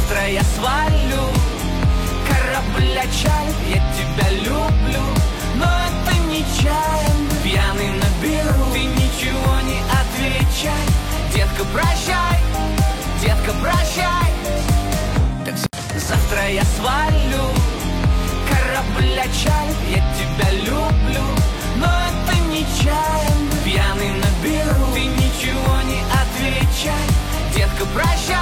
Завтра я свалю, корабль отчалит, я тебя люблю, но это нечаянно. Пьяный наберу, ты ничего не отвечай. Детка, прощай, детка, прощай. Завтра я свалю, корабль отчалит, я тебя люблю, но это нечаянно. Пьяный наберу, ты ничего не отвечай. Детка, прощай.